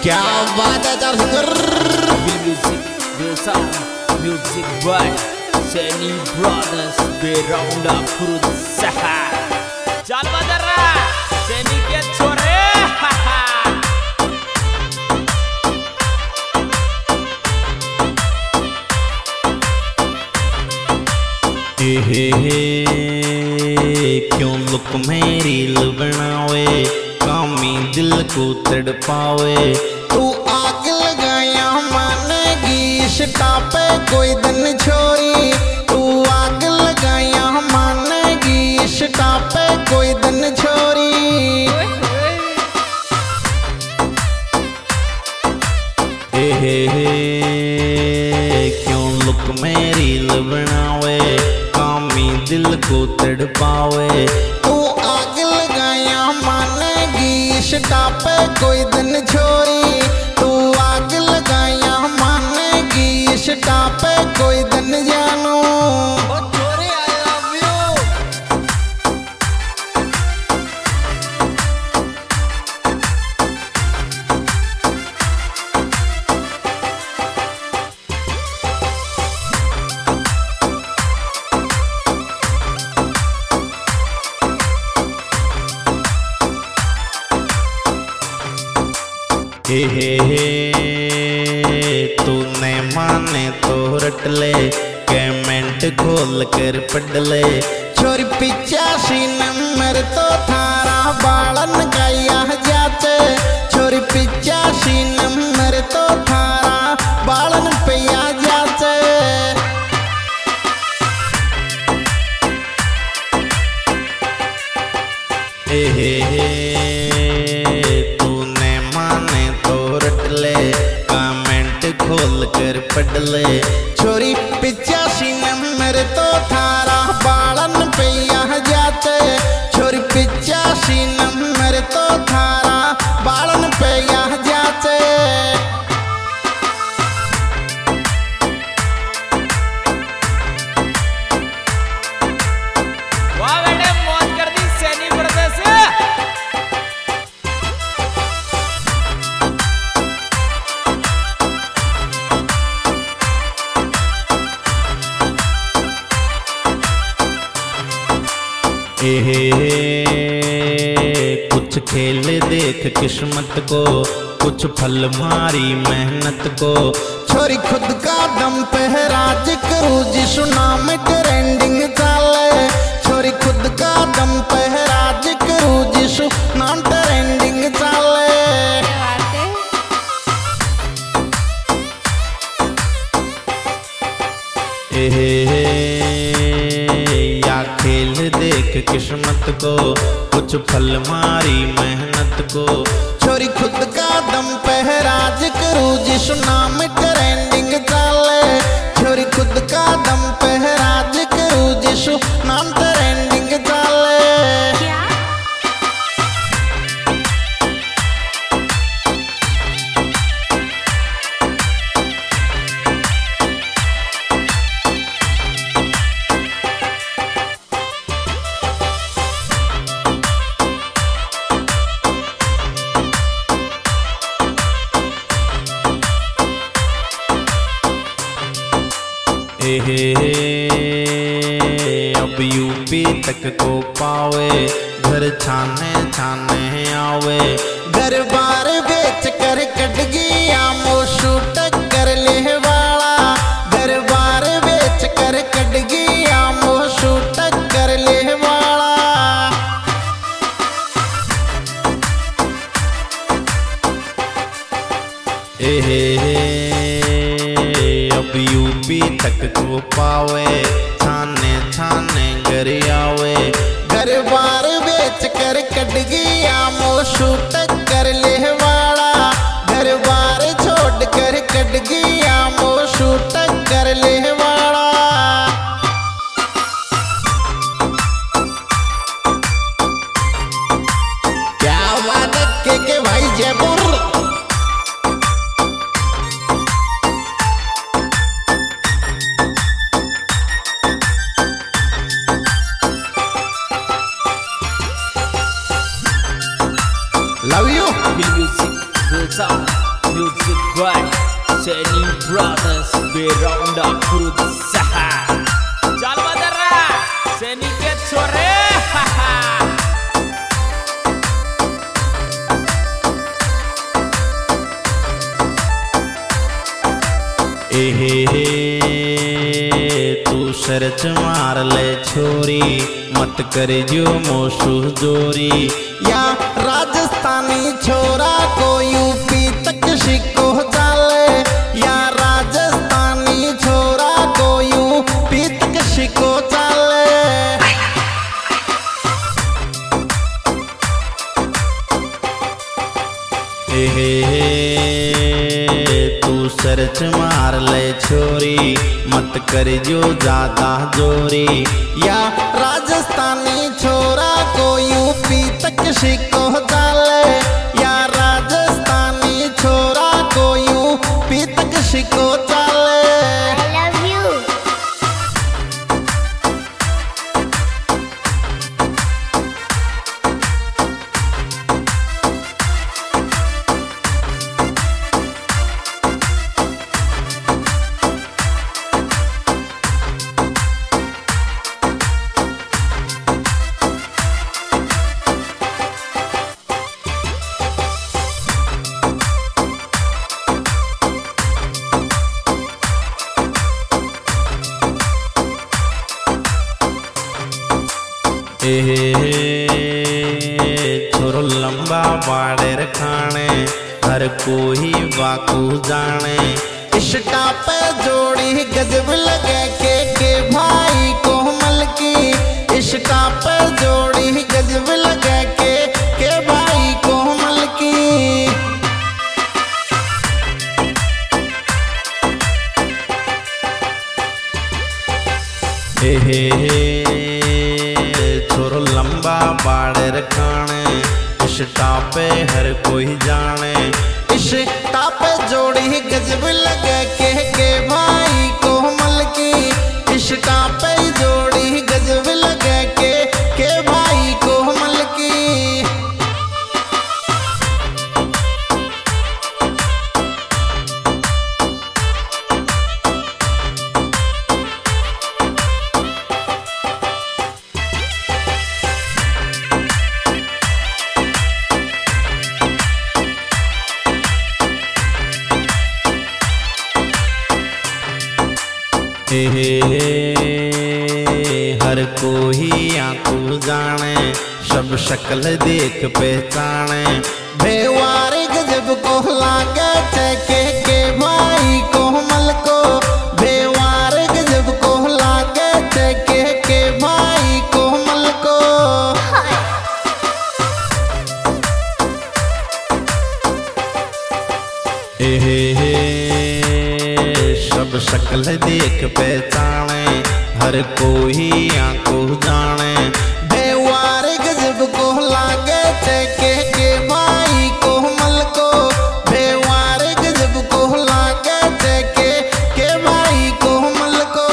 क्या बात है चार singer music by Saini brothers Beraunda Khurd सहा चल बदरा सैनी के छोरे क्यों लुक में रील बनावे कामी दिल को तड़पावे तू आग लगाया मानेगी इश्का पे कोई दिन छोरी तू आग लगाया मानेगी इश्का पे कोई दिन छोरी क्यों लुक में रील बनावे कामी दिल को तड़पावे तू आग लगाया मानेगी इश्का पे कोई दिन छोरी तू आग लगाया मानेगी इश्का पे कोई दिन जानू तूने माने तो रट ले कमेंट खोल कर पढ़ ले छोरी 85 नंबर तो थारा बालन गाया जाते छोरी 85 नंबर तो थारा बालन पिया जाते तूने माने तो रट ले कमेंट खोल कर पढ़ ले छोरी 85 नंबर तो थारा बालन पिया जाते छोरी 85 नंबर तो थारा बालन पिया जाते वाह बेटे मौज कर दी सैनी ब्रदर्स कुछ खेल देख किस्मत को कुछ फल मारी मेहनत को छोरी खुद का दम पे है राज करूं जिसु नाम ट्रेंडिंग चाले छोरी खुद का दम पे है राज करूं जिसु नाम ट्रेंडिंग चाले या खेल देख किस्मत को कुछ फल मारी मेहनत को छोरी खुद का दम पे है राज करूं जिसु नाम ट्रेंडिंग चाले छोरी खुद का दम पे है राज करूं जिसु नाम ट्रेंडिंग चाले अब यूपी तक को पावे घर छाने छाने आवे घर बार बेच कर कट गया मोशू टक्कर ले वाला घर बार बेच कर कट गया मोशू टक्कर ले वाला अब यूपी तक को पावे छाने छाने घर आवे घर बार बेच कर कट गया मोशू टक्कर ले वाला घर बार छोड़ कर कट गया मोशू टक्कर ले वाला क्या बात है के भाई जयपुर Music, बेरौंडा खुर्द शहर। चल बदर्रा सैनी के छोरे। एहे तू सर्च मार ले छोरी मत कर जो मोशु जोरी। या राजस्थानी छोरा को यूपी तक शिको चाले, या राजस्थानी छोरा को यूपी तक शिको चाले। तू सर्च मार ले छोरी मत कर जो ज्यादा जोरी। या राजस्थानी छोरा को यूपी तक शिको चाले, या राजस्थानी छोरा को यूपी तक शिको चाले। I love you. छोरो लंबा बाड़ेर खाने हर कोई वाकू जाने। इश्का पे जोड़ी गजब लगे के भाई कोमल की। इश्का पे जोड़ी गजब लगे के भाई कोमल की। छोरो लंबा बाड़ेर खाने इश्का पे हर कोई जाने। इश्का पे जोड़ी गजब लगे के भाई कोमल की। इश्का पे जोड़ी गजब लगे के भाई कोमल की। हर कोई आंखों जाने सब शक्ल देख पहचाने। बेवार गजब को लागे के भाई कोमल को। बेवार गजब को लागे के भाई कोमल को। सब शक्ल देख पहचाने हर कोई आंखों जाने। बेवार गजब को लागे के भाई कोमल को। बेवार गजब को लागे के भाई कोमल को।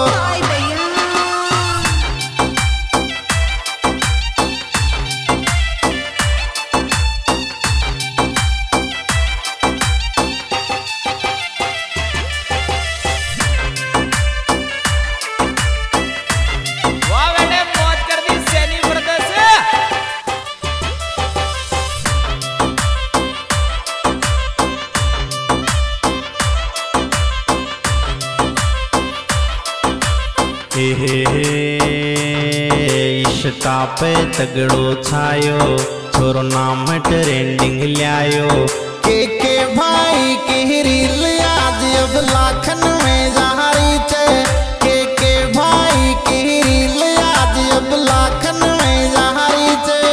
वाह बेटे मौज कर दी सैनी ब्रदर्स। इश्का पे तगड़ो छायो छोरो नाम ट्रेंडिंग लायो। के भाई की रील आज अब लाखन में जारी छे। के भाई की रील आज अब लाखन में जारी छे।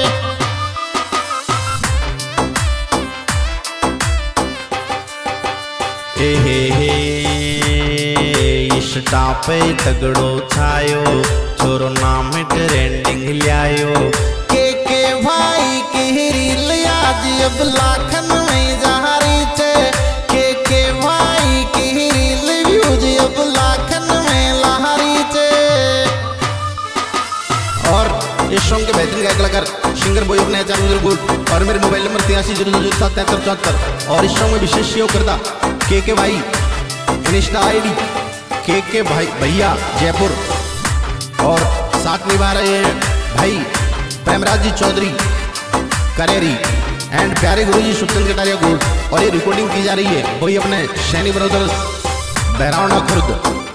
इश्का पे तगड़ो छायो छोरो नाम ट्रेंडिंग लायो। के भाई की रील आज अब लाखन में जारी छे। के भाई की रील व्यूज अब लाखन में लहरी छे। और इस सॉन्ग के बेहतरीन गायक कलाकार सिंगर बॉय अपने चार गुड और मेरे मोबाइल नंबर 83 007 73 74। और इस सॉन्ग में विशेष सहयोग करता के भाई इंस्टा आईडी के भाई भैया जयपुर, और साथ निभा रहे हैं भाई प्रेमराज जी चौधरी करेरी एंड प्यारे गुरु जी सुखचंद कटारिया गोल्ड। और ये रिकॉर्डिंग की जा रही है वही अपने सैनी ब्रदर्स बहरावना खुर्द।